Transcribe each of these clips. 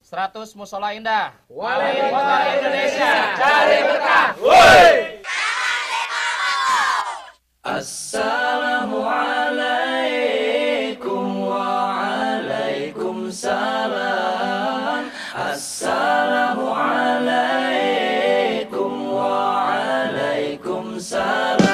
100 Musola Indah. Wali Kota Indonesia, cari berkah. Woi! Assalamualaikum waalaikumsalam. Assalamualaikum waalaikumsalam.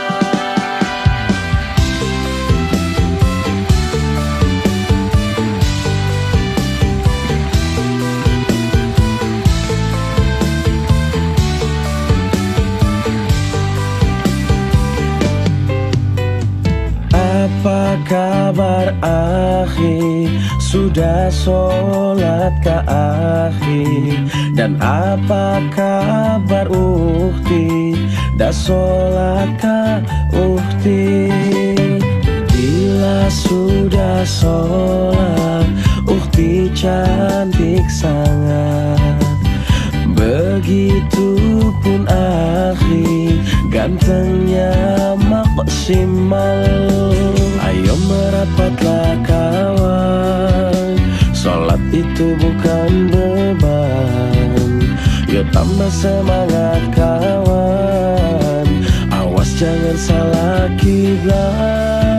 Apa kabar akhi? Sudah sholat kah akhi? Dan apa kabar ukhti? Dah sholat kah ukhti? Bila sudah sholat, ukhti cantik sangat. Begitupun akhi, gantengnya maksimal. Ayo merapatlah kawan, sholat itu bukan beban. Yo tambah semangat kawan, awas jangan salah kiblat.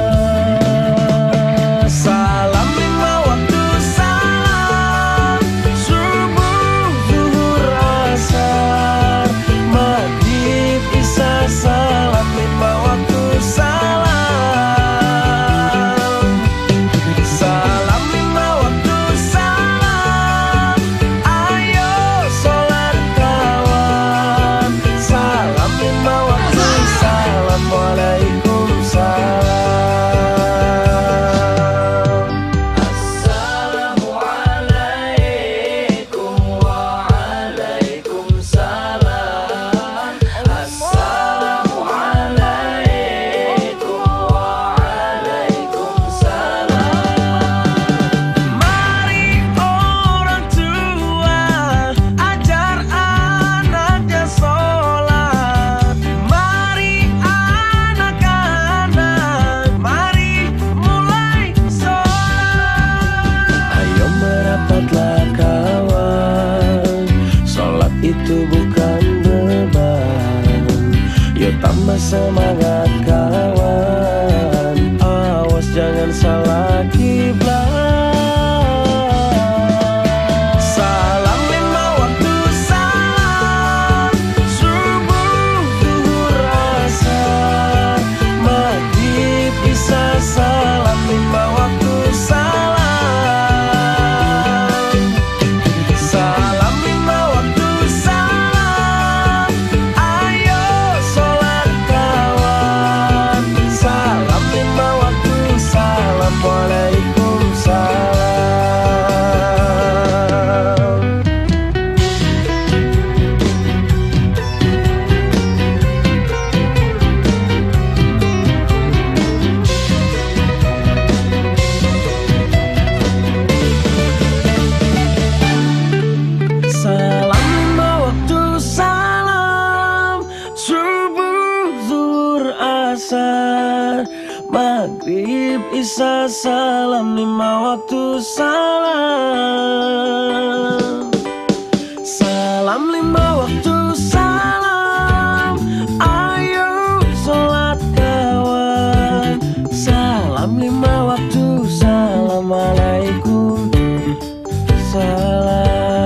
Salam lima waktu salam, subuh, zuhur, asar, maghrib, isya, salam lima waktu salam. Salam lima waktu salam, ayo sholat kawan. Salam lima waktu salam, waalaikumsalam. Assalamualaikum waalaikumsalam. Assalamualaikum waalaikumsalam. Mari orang tua ajar anaknya sholat. Mari anak-anak, mari mulai sholat. Ayo merapatlah kawan, sholat itu bukan beban. Yo tambah semangat kawan, awas jangan salah kiblat. Salam lima waktu salam, subuh, zuhur, asar, maghrib, isya, salam lima waktu salam. Salam lima waktu salam, ayo sholat kawan. Salam lima waktu salam, waalaikumsalam. Salam lima waktu salam, subuh, zuhur, asar, maghrib, isya, salam lima waktu salam. Salam lima waktu salam, ayo sholat kawan. Salam lima waktu salam, alaikum salam.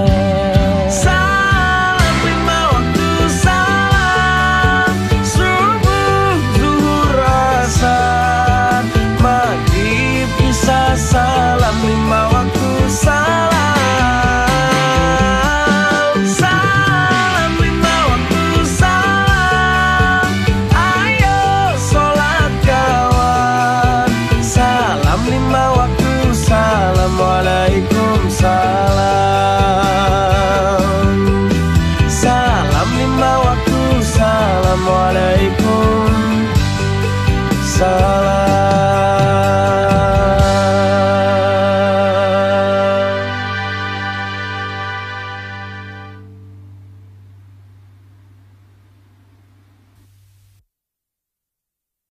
Salam lima waktu salam, subuh, zuhur, asar, maghrib, isya, salam lima waktu salam. Salam lima waktu salam, ayo sholat kawan. Salam lima